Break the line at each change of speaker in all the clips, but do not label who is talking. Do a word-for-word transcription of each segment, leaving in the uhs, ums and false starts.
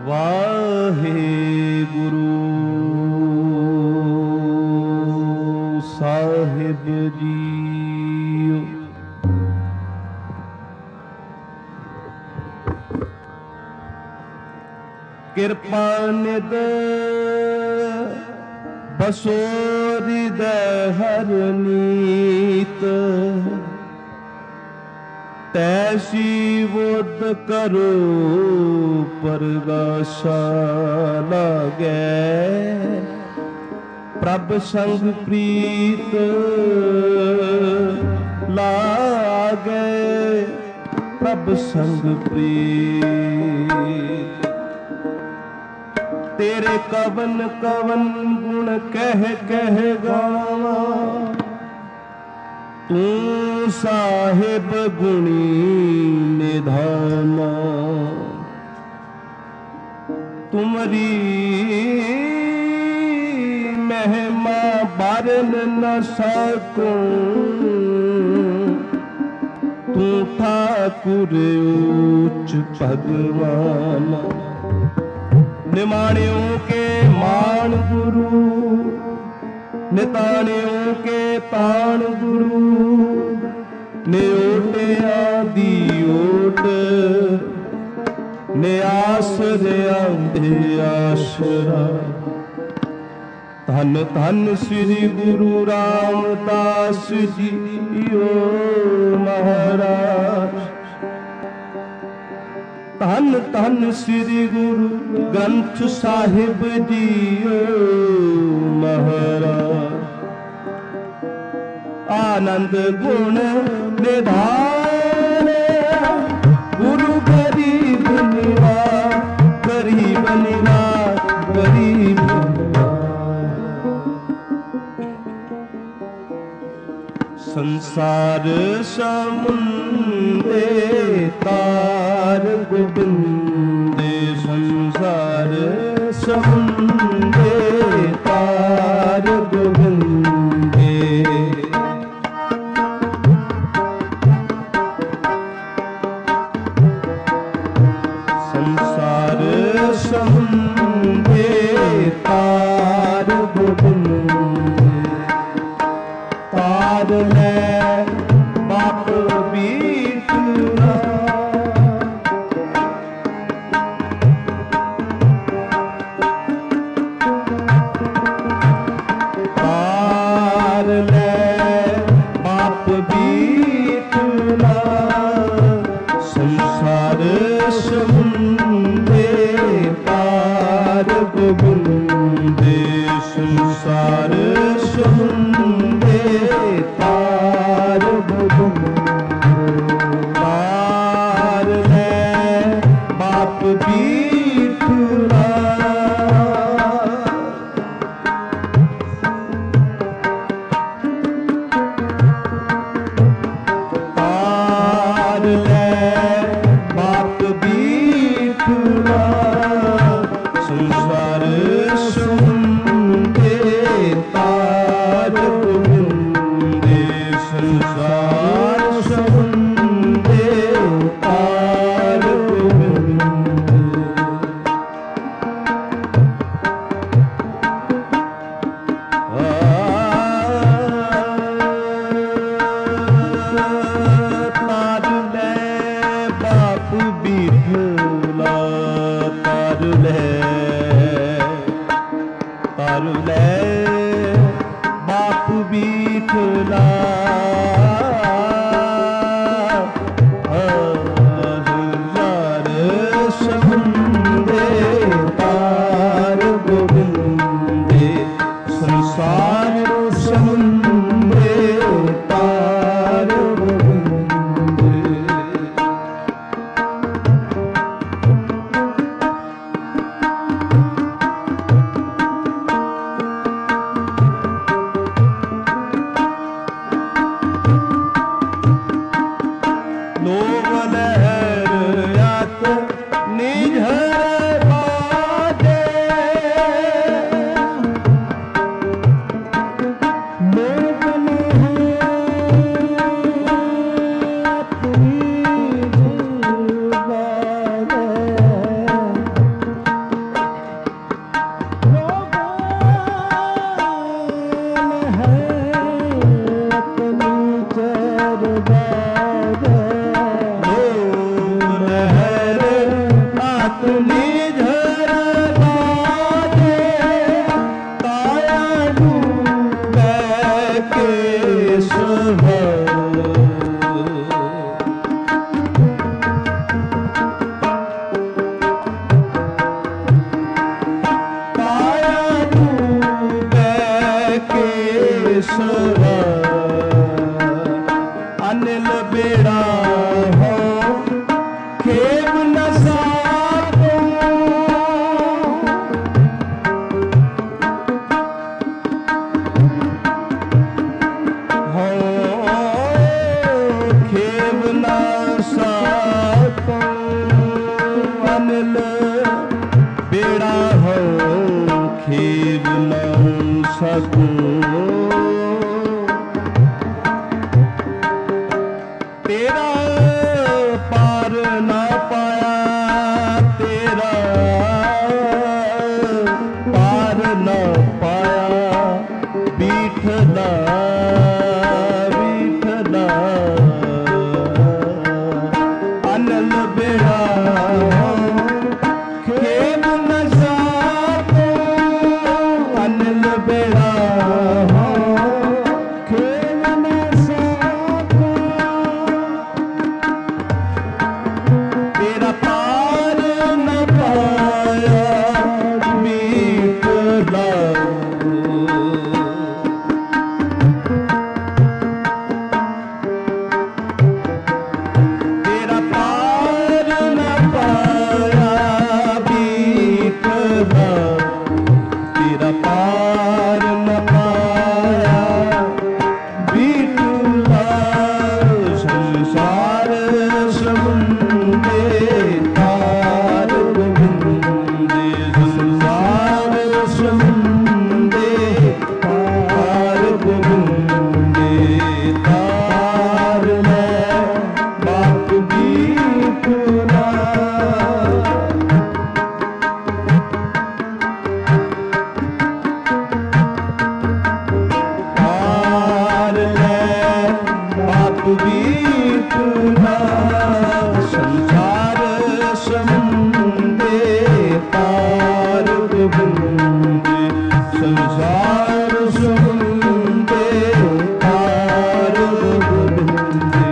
ਵਾਹਿਗੁਰੂ ਸਾਹਿਬ JIO. ਕਿਰਪਾ ਨਿਧ ਬਸੋਰੀ ਦੇ ਹਰ ਨੀਤ, ਤੈਸੀ ਵੁੱਧ ਕਰੋ ਪਰਗਾਸਾ ਲਾਗੈ। ਪ੍ਰਭ ਸੰਗ ਪ੍ਰੀਤ ਲਾਗੈ, ਪ੍ਰਭ ਸੰਗ ਪ੍ਰੀਤ। ਤੇਰੇ ਕਵਨ ਕਵਨ ਗੁਣ ਕਹਿ ਕਹਿ ਗਾਵਾਂ, ਤੂੰ ਸਾਹਿਬ ਗੁਣੀ ਨਿਧਾਨਾ। ਤੁਮਰੀ ਮਹਿਮਾ ਬਾਰਨ ਨ ਸਕੂੰ, ਤੂੰ ਠਾਕੁਰ ਉੱਚ ਭਗਵਾਨ। ਨਿਮਾਣਿਓ ਕੇ ਮਾਣ ਗੁਰੂ, ਨਿਤਾਣਿਓ ਕੇ ਤਾਣ ਗੁਰੂ। ਨਿਓਟਿਆਂ ਦੀ ਓਟ, ਨਿਆਸਰਿਆਂ ਦੇ ਆਸਰਾ। ਧੰਨ ਧੰਨ ਸ੍ਰੀ ਗੁਰੂ ਰਾਮਦਾਸ ਜੀਓ ਮਹਾਰਾਜ। ਧੰਨ ਧੰਨ ਸ੍ਰੀ ਗੁਰੂ ਗ੍ਰੰਥ ਸਾਹਿਬ ਜੀਓ ਮਹਾਰਾਜ। ਆਨੰਦ ਗੁਣ ਨਿਧਾਨ, ਗੁਰੂ ਗਰੀਬ ਨਿਵਾਜ, ਗਰੀਬ ਨਿਵਾਜ, ਗਰੀਬ ਸੰਸਾਰ ਸਮੁੰਦੇ ਤਾਰ ਗੋਬਿੰਦੇ। ਸੰਸਾਰ ਸਮੁੰਦੇ ਤਾਰ ਗੋਬਿੰਦੇ। ਸੰਸਾਰ ਸਮੁੰਦੇ ਤਾਰ ਗੋਬਿੰਦੇ। ਤਾਰ ਲੈ ਬਾਪ ਬੀਠਨਾ, ਤਾਰ ਲੈ ਬਾਪ ਬੀਠਨਾ। ਸੰਸਾਰ ਸਮੁੰਦੇ ਤਾਰ ਗੋਬਿੰਦੇ। ਸੰਸਾਰ ਸਮੁੰਦੇ ਤਾਰ ਗੋਬਿੰਦੇ। ਤਾਰ ਲੈ ਬਾਪ ਬੀਠਨਾ, ਤਾਰ ਲੈ ਬਾਪ ਬੀਠਨਾ। ਸੰਸਾਰ ਸਮੁੰਦੇ ਤਾਰ ਗੋਬਿੰਦੇ। ਸੰਸਾਰ ਸਮੁੰਦੇ ਤਾਰ ਗੋਬਿੰਦੇ। ਤਾਰ ਲੈ ਬਾਪ ਬੀਠਲਾ, ਤਾਰ ਲੈ, ਤਾਰ ਲੈ ਬਾਪ ਬੀਠਲਾ। ਸੰਸਾਰ ਸਮੁੰਦੇ ਤਾਰ ਗੋਬਿੰਦੇ। ਸੰਸਾਰ ਸਮੁੰਦੇ ਤਾਰ ਗੋਬਿੰਦੇ। अनिल बेड़ा हो खेव न साको हो खेव न साको अनिल बेड़ा हो खेव न सको तेरा पार ना पाया तेरा पार ना पाया बीठदा बीठदा अनल बेड़ा खेम न साको अनल बेड़ा खेम न साको तेरा पार न पाया बीठदा तेरा पार न पाया बीठदा तेरा पार न पाया बीठदा संसार समुंदे तार गोविंदे संसार समुंदे तार गोविंदे तार है बाप बीठदा तार है बाप बीठदा संसार समुंदे तार गोविंदे संसार समुंदे तार गोविंदे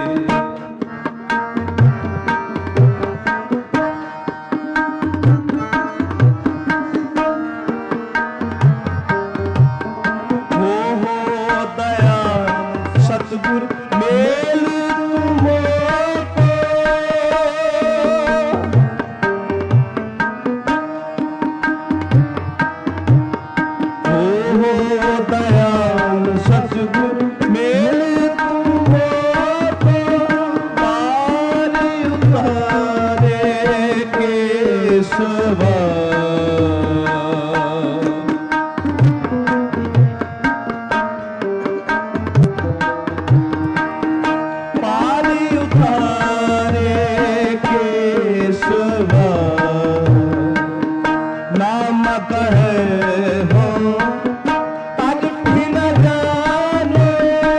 हो हो दया सतगुर मेल तुमो हो हो दयाल सतगुर मेल तुमो पार उतारे केशवा पारी उतारे केशवा नाम कहे हो तज भी न जाने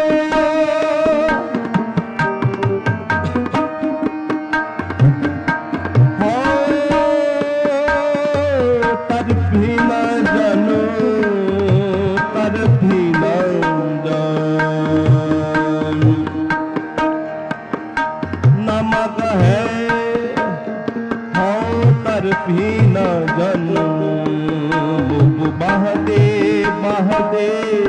हो तज भी न जानो तज भी न जानो नमक है हो तर भी न जनो बहदे बहदे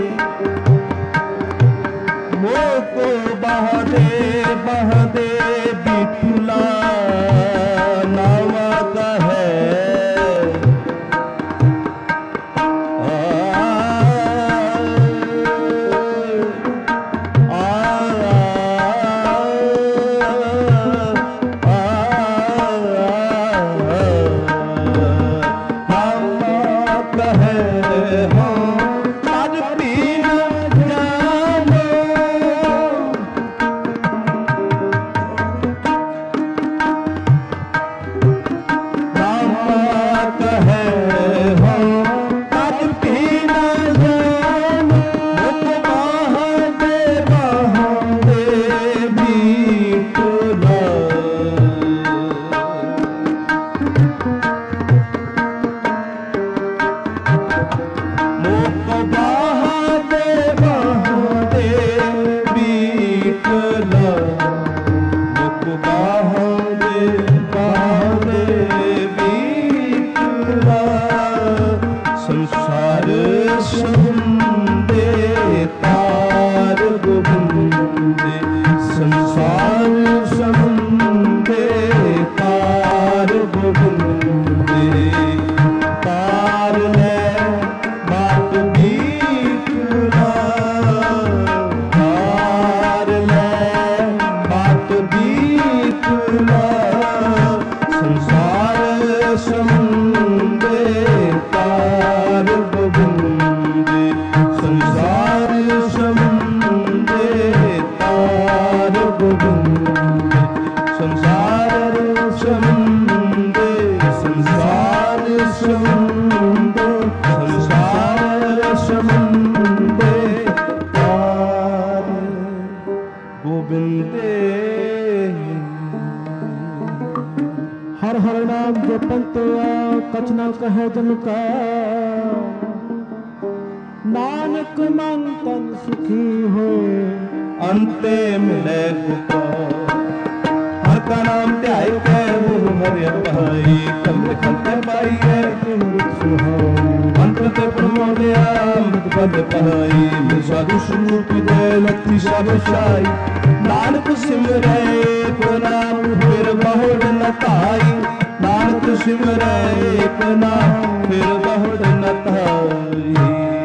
मोको बहदे बहदे बिठुला नमक है ਗੋਬਿੰਦੇ।
हर हर नाम जपंत कछ न कहे जन का, नानक मन तन सुखी हो
अंते मिले गोपाल। हर का नाम ध्याय के मुँह मरे पाई, कमल खंते पाइए अंत ते प्रमोदया अमृत पद पाई। साधु स्वरूप दे लखी शाबशाई, नानक सिमरे एक नाम फिर बहुड़ न ताई। नानक सिमरे एक नाम फिर बहुड़ न ताई।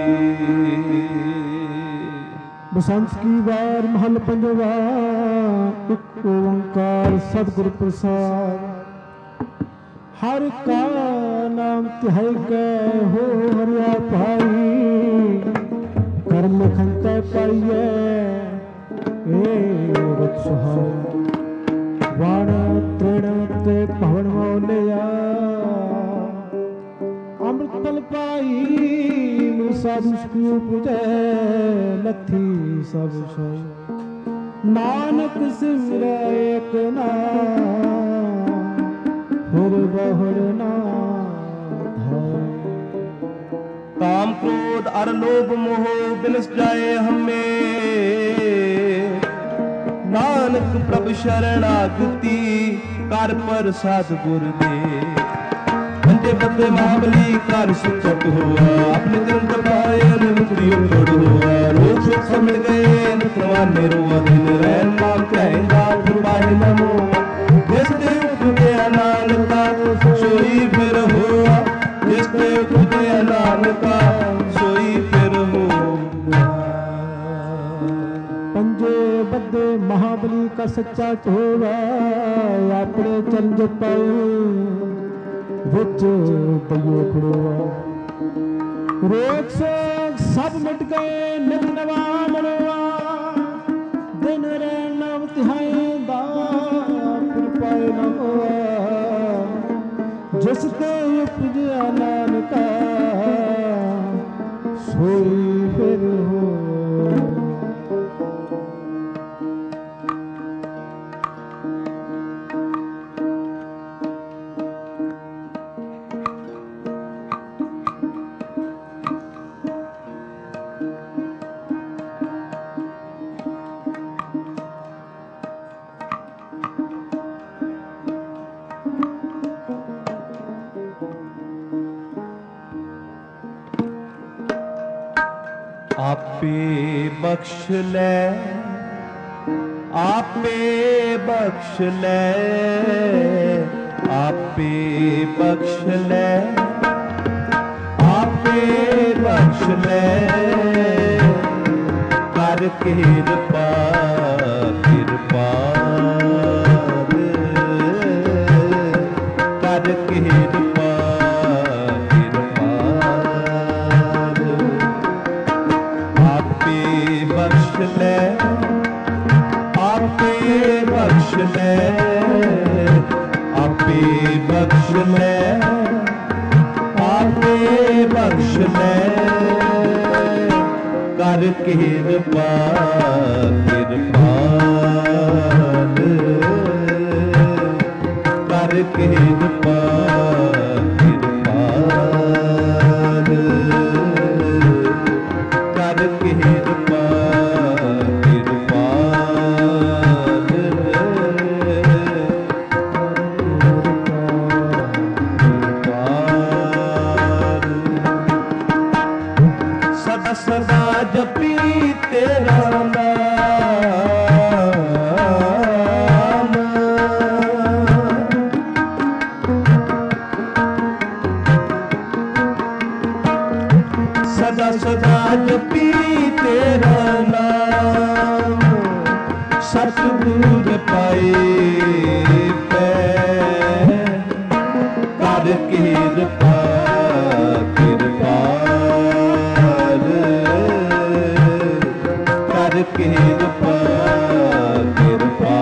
बसंत की बार महल पंजवा, एक ओंकार सतगुर प्रसाद। हर का नाम तिहाई के हो हरिया भाई, कर्म खंते पाइए ए रत सुहाई। वाण तृण ते पवन मौलिया, अमृत फल पाई साधु पूजे लथी सब सोई। नानक सिमरे एक नाम फिर बहुड़ ना धाई।
काम क्रोध अर लोभ मोह बिनस जाए हमें, नानक प्रभु शरणागति कर प्रसाद गुर दे। बंदे बदे महाबली कर सुचट हुआ, अपने दिन दबाए मुक्ति उठोड़ हुआ। रोग सुख समझ गए नवाने रुआ, दिन रैन नाम कहेगा फुरबाही नमो। जिस देव खुदे नानका सोई फिर हुआ, जिस देव खुदे नानका सोई फिर हुआ।
पंजे बदे महाबली का सच्चा ठोवा, अपने चरण जपाऊ विच पइयो खड़ोआ। रोग सोग सब मिट गए नित नवा मनवा, दिन रैन नाम तिहाई दा फिर पाए न होआ। जिस ते उपजया नानका सोई फिर हो।
आपे बख्श ले, आपे बख्श ले, आपे बख्श ले, आपे बख्श ले। कर कृपा कृपा कर कृपा कृपा। आपे बख्श ले, आपे बख्श ले, आपे बख्श ले, आपे बख्श ले। कर कृपा कृपा कर कृपा कृपा कर कृपा कृपा। सदा सदा जपी तेरा नाम, सदा सदा जपी तेरा नाम। सतगुर पाए पै कर कृपा कृपा कर कृपा कृपा।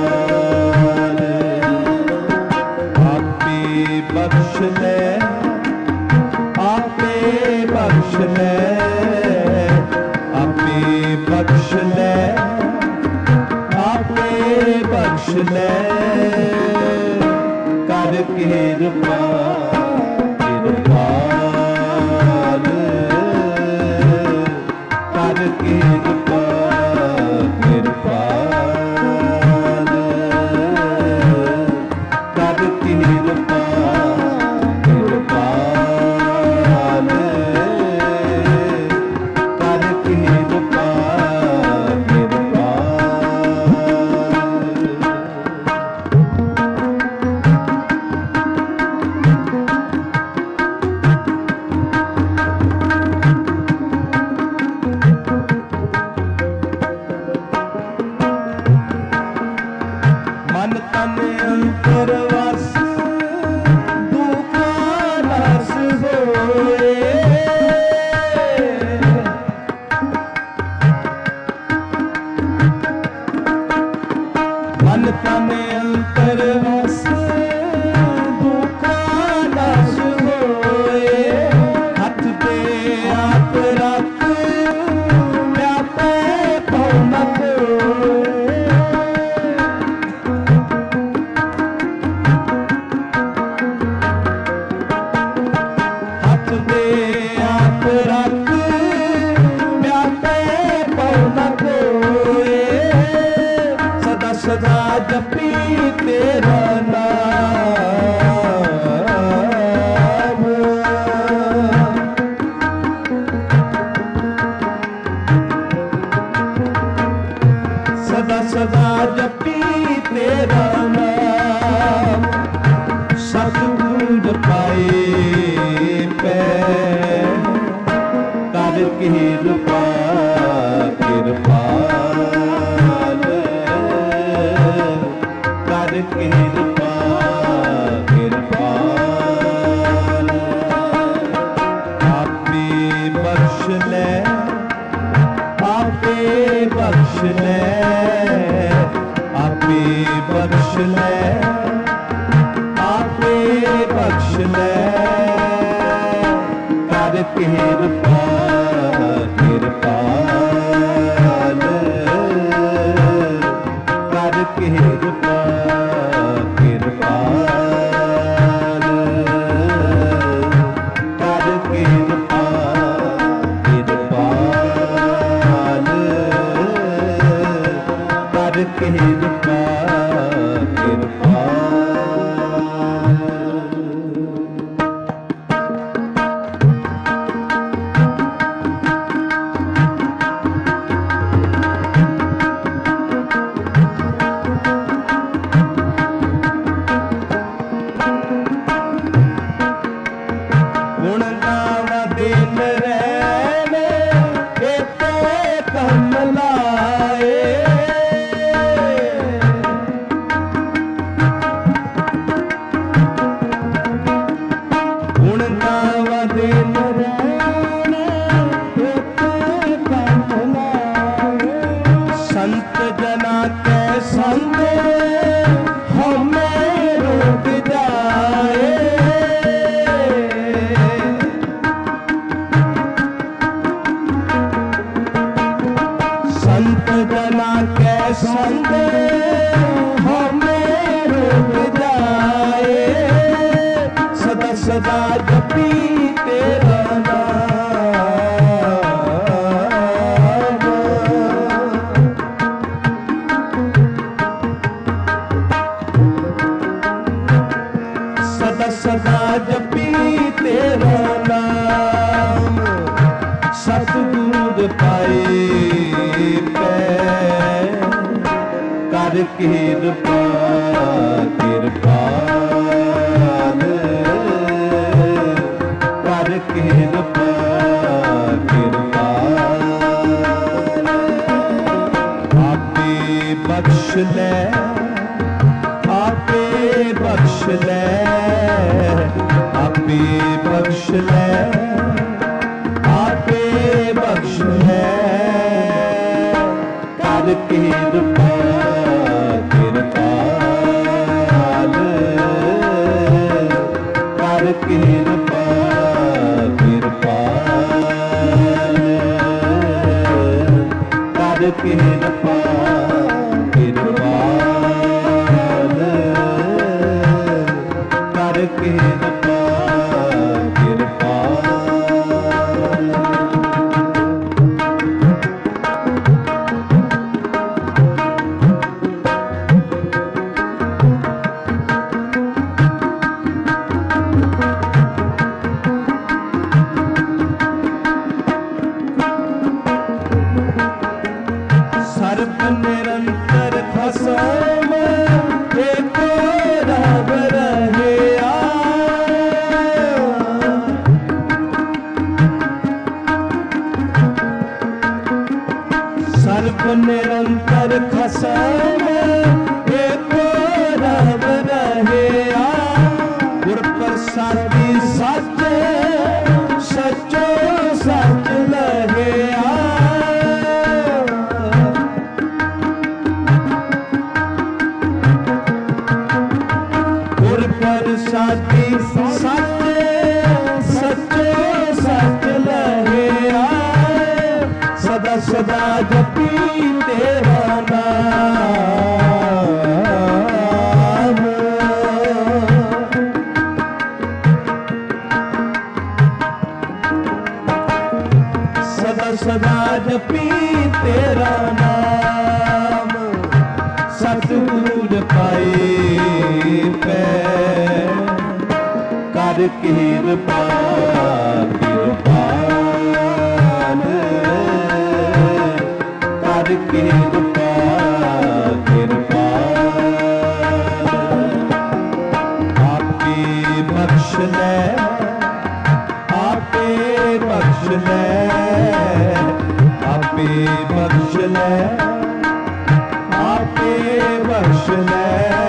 आपे बख्श ले, आपे बख्श ले, आपे बख्श ले, ਲੈ ਕਰ ਕਿਰਪਾ ਕਿਰਪਾਲ ਕਰ ਕਿਰਪਾ ਕਿਰਪਾਲ ਕਰ ਕਿਰਪਾ ਕਿਰਪਾਲ ਕਰ ਕਿਰਪਾ ਮਨ ਤਨ ਅੰਤਰ ਵਸ ਦੁਖਾ ਰਸ ਹੋਏ ਮਨ ਤਨ ਅੰਤਰ ਵਸ ਦੁਖਾ ਰਸ ਹੋਏ ਹੱਥ ਤੇ ਆਪ ਰੱਖ ਵਿਆਪੇ ਭਉ ਨ ਕੋਇ ਹੱਥ ਤੇ ਆਪ ਰੱਖ ਵਿਆਪੇ ਭਉ ਨ ਕੋਇ ਸਦਾ ਸਦਾ ਜਪੀ ਤੇਰਾ ਨਾਮ ਸਦਾ ਸਦਾ ਜਪੀ ਤੇਰਾ ਨਾਮ ਸਤਿਗੁਰ ਪਾਏ ਪੈ ਕਰ ਕਿਰਪਾ ਕਿਰਪਾਲ ਕਰ ਕਿਰਪਾ ਕਿਰਪਾਲ ਆਪੇ ਬਖਸ਼ ਲੈ ਆਪੇ ਬਖਸ਼ ਲੈ ਆਪੇ ਬਖਸ਼ ਲੈ ਆਪੇ ਬਖਸ਼ ਲੈ ਕਰ ਕਿਰਪਾ ਕਿਰਪਾਲ ਕਰ ਕਿਰਪਾ ਕਿਰਪਾਲ ਕਰ ਕਿਰਪਾ ਕਿਰਪਾਲ ਕਰ ਕਿਰਪਾ ਕਿਰਪਾਲ ਗੁਣ ਗਾਵਾਂ ਦਿਨ ਰਹਿਣੇ ਕੀਤੇ ਕੰਮ ਲਾਏ ਗੁਣ ਗਾਵਾਂ ਦਿਨ ਰਹਿਣੇ ਕੀਤੇ ਕੰਮ ਲਾਏ ਸੰਤ ਜਨਾ ਕੈ ਸੰਗ ਹਮੇ ਰੁਕ ਜਾਏ संत जना के संग हमें रुक जाए सदा सदा जपी तेरा नाम सदा सदा जपी तेरा नाम सतगुर पाए कर किरपा किरपाल कर किरपा किरपाल आपे बख्श ले आपे बख्श ले आपे बख्श ले आपे बख्श ले कर किरपा किरपाल कर किरपा किरपाल कर किरपा किरपाल सर्व निरंतर खसम एको रब रहे सर्व निरंतर खसम एको रब रहे गुर प्रसादी सच सचो सच लहे गुर प्रसादी सच सचो सच लहे सदा सदा जपी तेरा नाम सदा सदा जपी तेरा नाम सतगुर पाए पै कर कृपा कृपाल कर कृपा कृपाल आपे बख्श ले आपे बख्श ले आपे बख्श ले आपे बख्श ले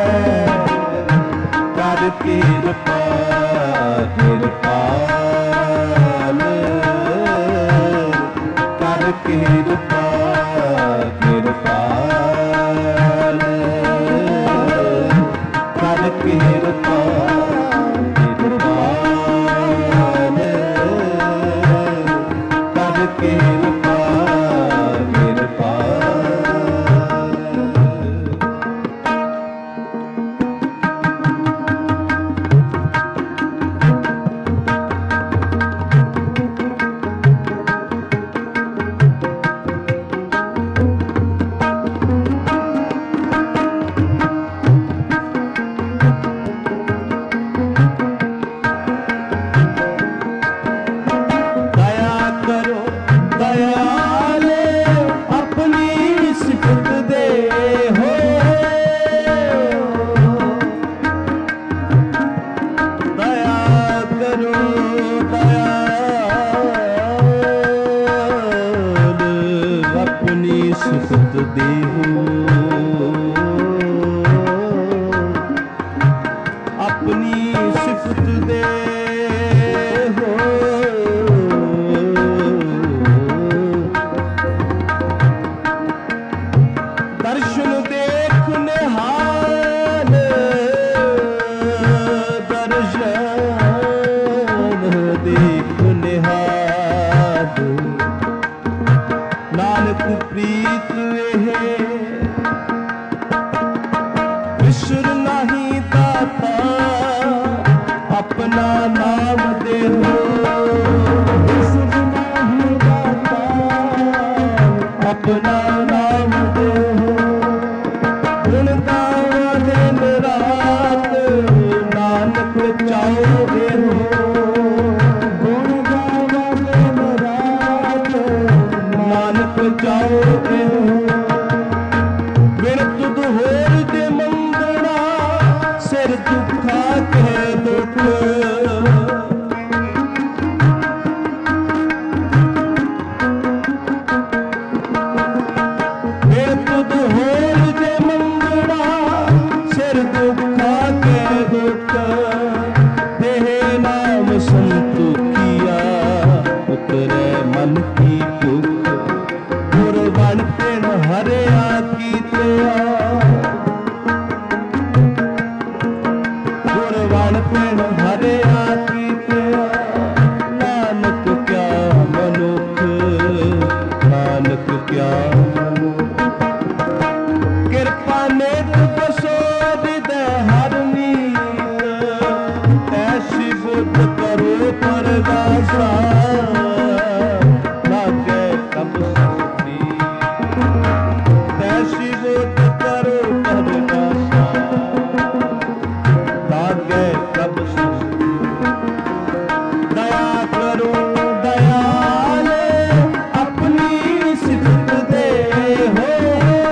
कर कृपा कृपाल कर कृपा कृपाल कर कृपा कृपाल कर कृपा कृपाल सिफत देहो अपनी सिफत दे हो दर्शन देख निहाल दर्शन देख निहाल नानक प्रीत विसर नहीं दाता अपना नाम दे हो विसर नहीं दाता अपना नाम दे हो गुण गावा दिन रात नानक चाहोगे हो गुण गावा दिन रात नानक चाहोगे हो बिन तुद होर दे मंगना सिर दुखा के दुख बिन तुद होर दे मंगना सिर दुखा के दुख देह नाम संतुखिया उतरे मन की भूख गुरबाण पिण हरिया की तया गुरबाण पिण हरिया की तया नानक क्या मनुख नानक क्या कृपा नेत बसोद दे हर नीत ऐसी बुद्ध करो परदासा लागे कब सस्ती ऐसी बुद्ध करो परदासा लागे कब सस्ती दया करो दयाल अपनी सिफत दे हो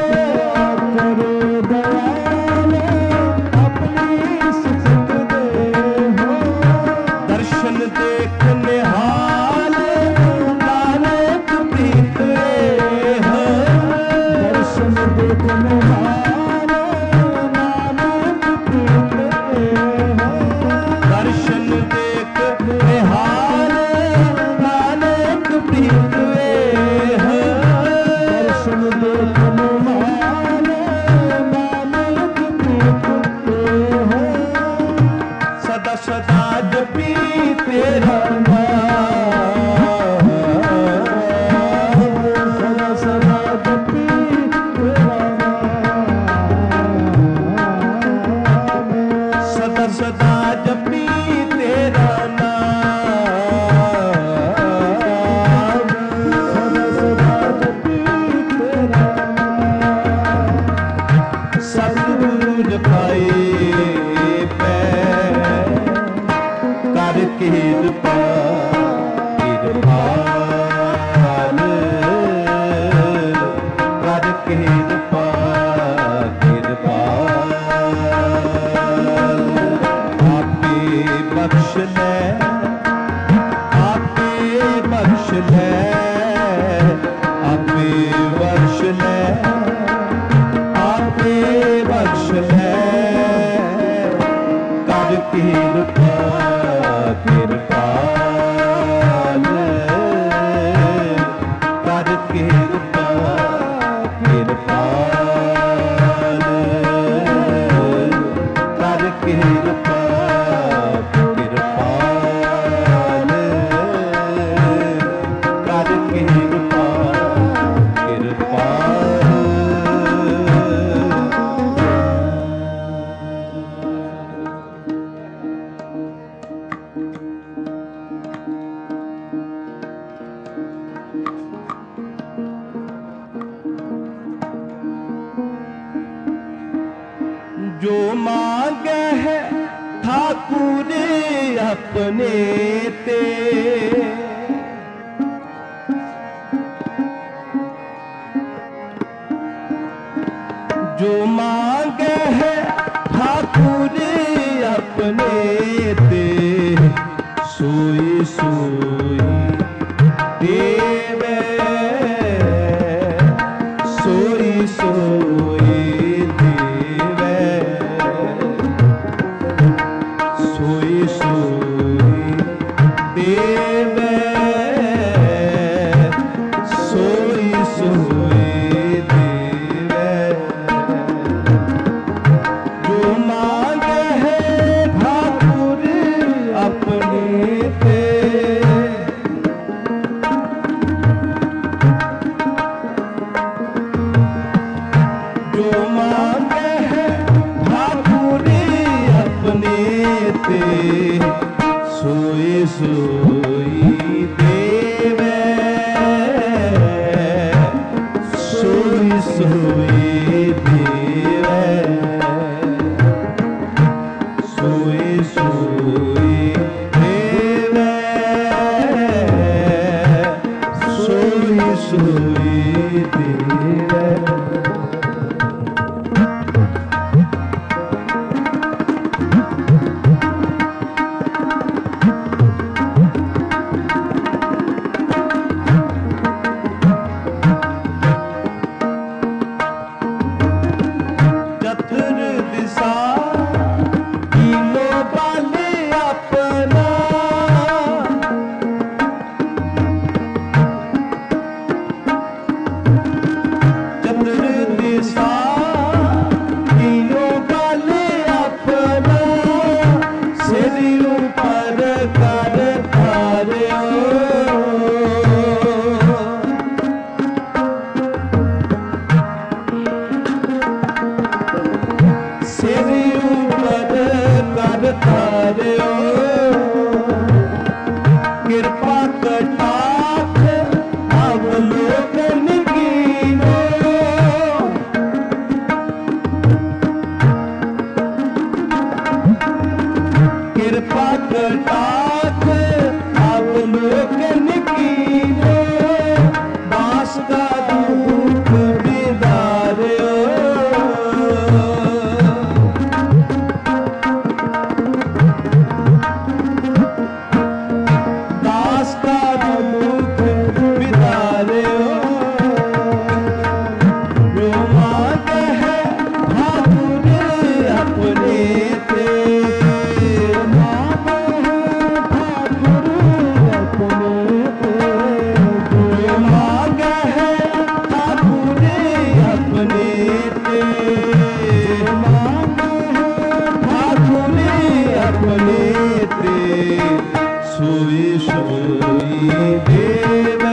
ठाकुर अपने ते सोई सोई देवे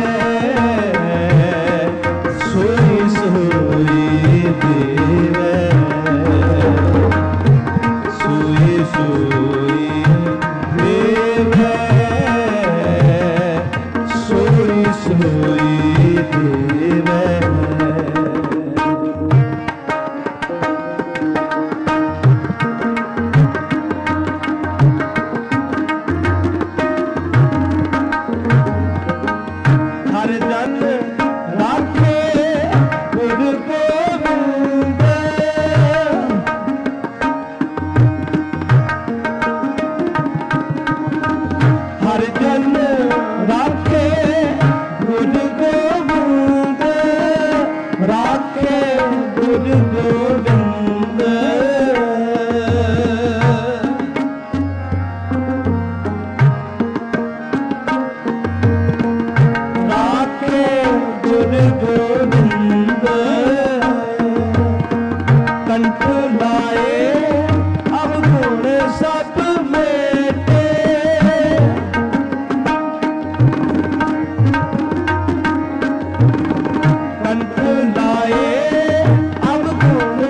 सोई सोई देवे सोई सोई देवे सोई सोई देवे। हर जन राखे गुरु गोविंद हर जन राखे गुरु गोविंद राखे गुरु गोविंद राखे गुरु गोविंद कंठ लाए अवगुण सब मेटे कंठ लाए अवगुण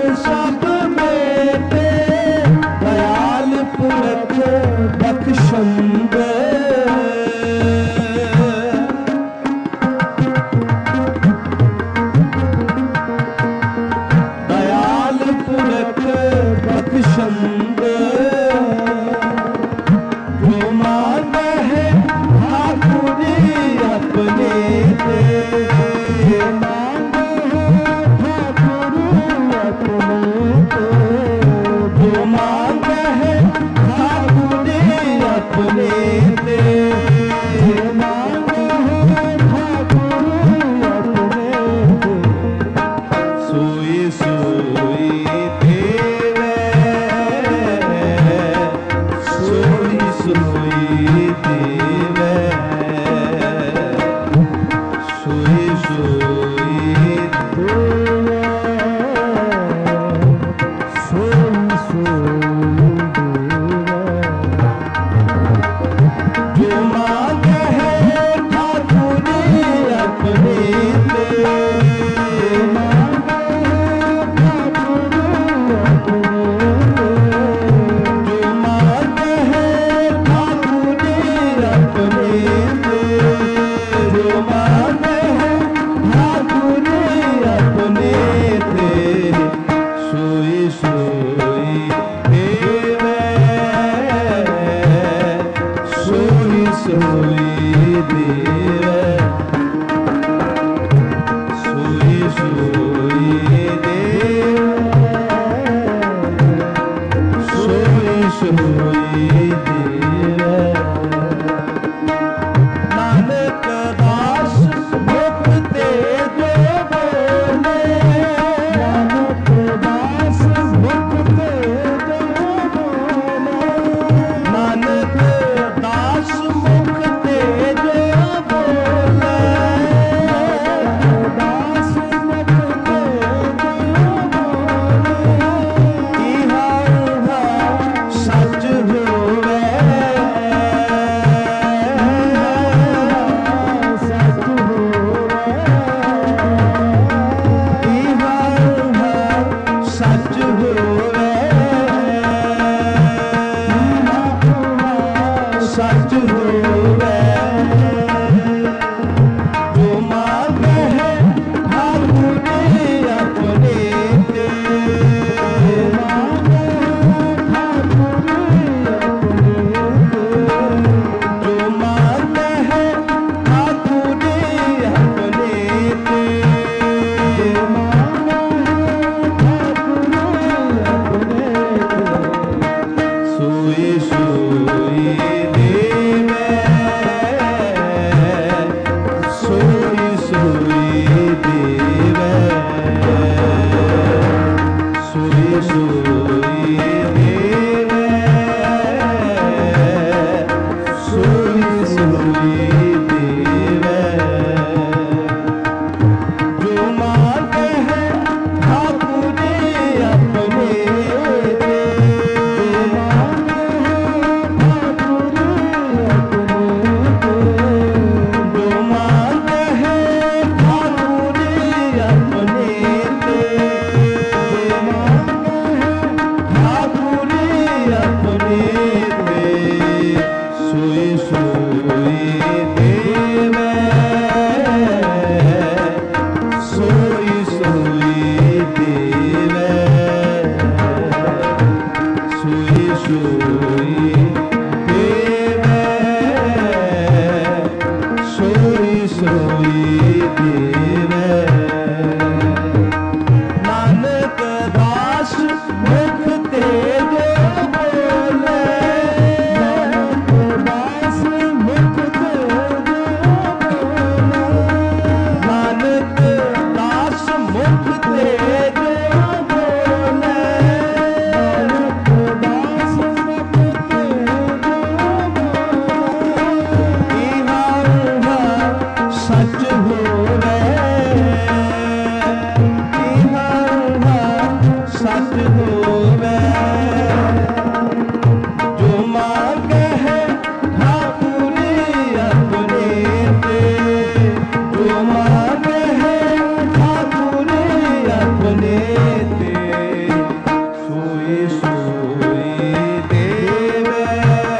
ते सोई सोई देवे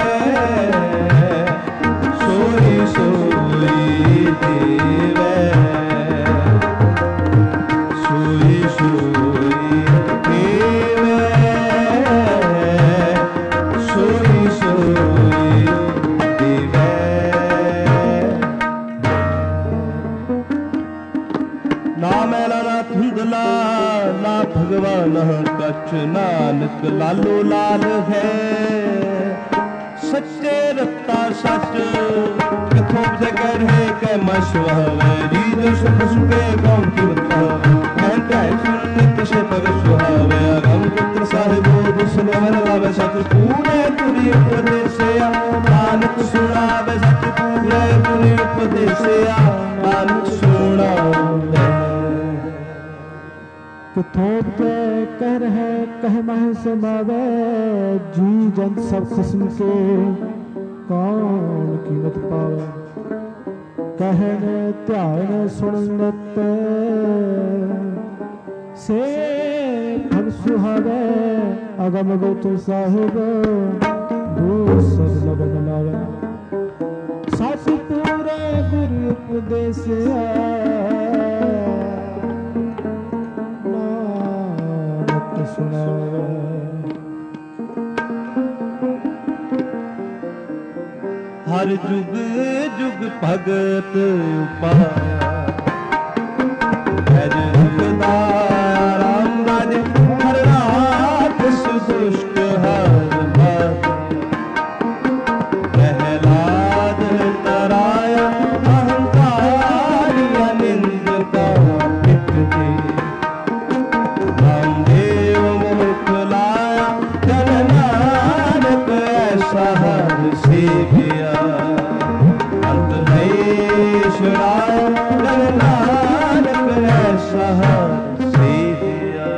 सोई सोई देवे सोई सोई देवे सोई सोई देवे। ना मैला ना धुंधला ना भगवान कछ, नानक लालो लाल है सच्चे रत्ता सच। किथों जगर है कै मैं सुहावे रीद सुख सुखे कौन की बतावे। कहता है सुन नित से पग सुहावे अगम पुत्र साहिबो दुसमन लावे सच पूरे तुरी उपदेसिया। नानक सुनावे सच पूरे तुरी उपदेसिया। नानक सुनावे
किथों के कह रहे कह मह समावे। जी जन सब किस्म के कौन कीमत पावे। कहने ध्यान सुनत से फल सुहावे। अगम गोचर साहिब दूसर लगन लावे। सत पूरे गुरु उपदेसिया।
हर जुग जुग भगत उपाया। हर जुग दाया राम राजे हर रात सुदुष्ट हर बात। प्रहलाद तराया अहंकारिया निंद का पिट दे। रामदेव मुख लाया जन नानक ऐसा हर सेविया। अंत नहीं छुड़ाया जन नानक ऐसा हर सेविया।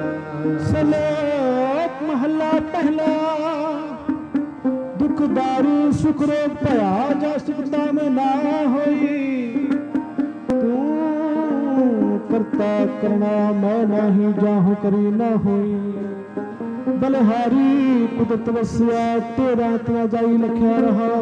सलोक महला पहला दुखदारू सुख रोग भया जा सुखता में ना होई। तू करता करना मैं नहीं जाहूं करी ना होई। बलहारी कुदरत वसिया तेरा इतना जाई लख्या रहा।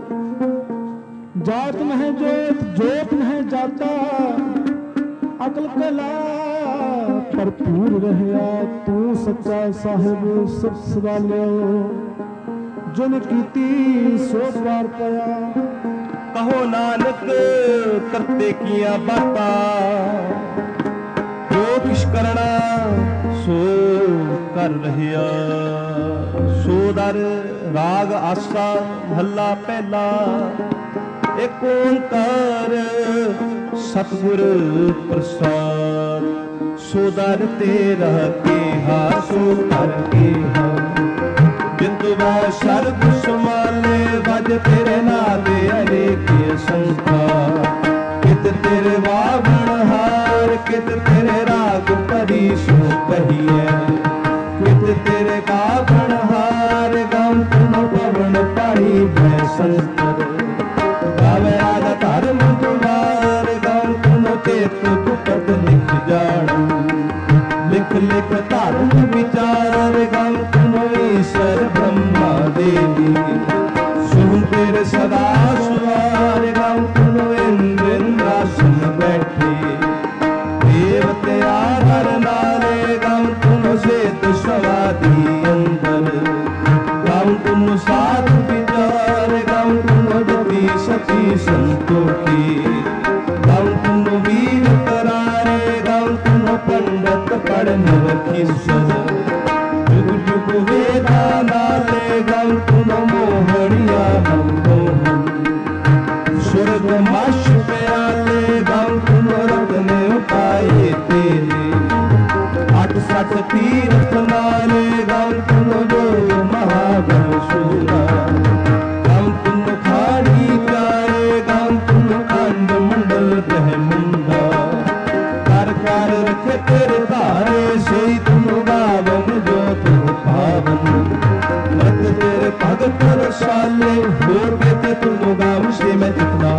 जात मह जोत जोत मह जाता अकल कला भरपूर रहया। तू सच्चा साहिब सब सवालियो जुन कीती सो पार पाया।
कहो नानक करते किया बाता। जो किश करना सो कर रहिया। सो दर राग आसा महला पहला। एक ओंकार सतगुर प्रसाद। सो दर तेरा केहा सो कर केहा। जितवा शरद सुमाले भज तेरे नादे अनेक संख्या। कित तेरे वागण हार कित तेरे राग परी सो कहिए। कित तेरे कागण हार गम तुम पवन पाई भय संकर। गावे राजा धर्म दुलार गम तुम चेत दुपट लिख जाणू। लिख लिख धर्म विचार गम तुम ईश्वर ब्रह्मा देवी। सुन तेरे सदा सुवार गम तुम इंद्र इंद्रासन बैठे। देवते आधर नाले गम तुम सेत सवादी अंदर। गम तुम साधु विचार गम तुम दबी सती संतोषी। गम तुम वीर करारे गम तुम पंडित पढ़न रखीसर। जुग जुग वेदा नाले गम तुम मोहनिया हम मोहन। स्वर्ग मश प्याले गम तुम रत्न उपाये तेरे। अठ सठ तीर्थ नाले गम तुम जो महाबल सूरा। गम तुम खाड़ी प्यारे गम तुम खंड मंडल ग्रह मुंडा। कर कर रखे तेरे धारे सही तुम गावन जो तुम पावन। रत तेरे भगत रसाले हो के तुम गाम से मैं जितना।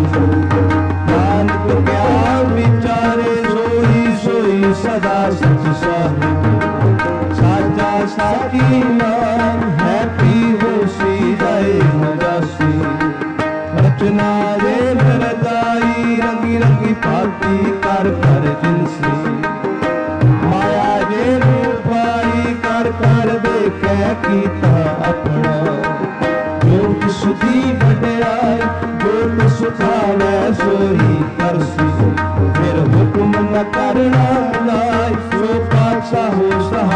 नानक क्या विचारे सोई सोई सदा सच ਸਾਹਿਬ ਸਾਚਾ ਸਾਚੀ ਨਾਮ ਹੈ ਪੀ ਹੋਸੀ ਜਾਏ ਮਜਾਸੀ ਰਚਨਾ ਦੇ ਰਚਾਈ ਰੰਗੀ ਰੰਗੀ ਭਾਤੀ ਕਰ ਕਰ ਜਿਨਸੀ ਮਾਇਆ ਦੇ ਰੂਪਾਈ ਕਰ ਕਰ ਦੇਖੈ ਕੀਤਾ ਆਪਣਾ ਜੋ ਤਿਸ ਦੀ ਵਡਿਆਈ ਜੋ ਤਿਸ ਖਾਵੈ ਸੋਈ ਕਰਸੀ ਫਿਰ ਹੁਕਮ ਨ ਕਰਨਾ ਲਾਇ ਸੋ ਪਾਤਸ਼ਾਹ ਹੋ